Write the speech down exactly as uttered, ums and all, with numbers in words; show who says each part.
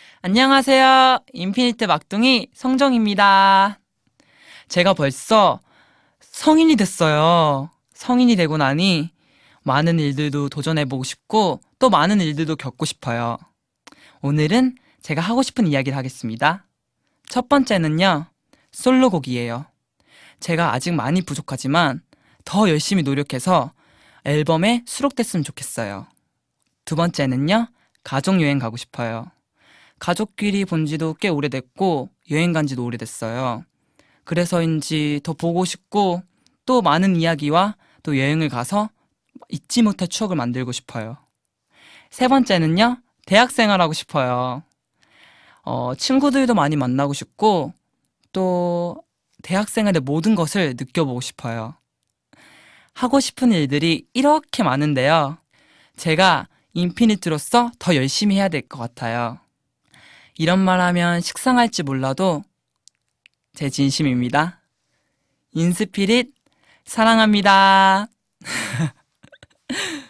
Speaker 1: 안녕하세요. 인피니트 막둥이 성정입니다. 제가 벌써 성인이 됐어요. 성인이 되고 나니 많은 일들도 도전해보고 싶고 또 많은 일들도 겪고 싶어요. 오늘은 제가 하고 싶은 이야기를 하겠습니다. 첫 번째는요, 솔로곡이에요. 제가 아직 많이 부족하지만 더 열심히 노력해서 앨범에 수록됐으면 좋겠어요. 두 번째는요, 가족여행 가고 싶어요. 가족끼리 본 지도 꽤 오래됐고 여행 간 지도 오래됐어요. 그래서인지 더 보고 싶고 또 많은 이야기와 또 여행을 가서 잊지 못할 추억을 만들고 싶어요. 세 번째는요, 대학생활 하고 싶어요. 어, 친구들도 많이 만나고 싶고 또 대학생활의 모든 것을 느껴보고 싶어요. 하고 싶은 일들이 이렇게 많은데요. 제가 인피니트로서 더 열심히 해야 될 것 같아요. 이런 말 하면 식상할지 몰라도 제 진심입니다. 인스피릿 사랑합니다.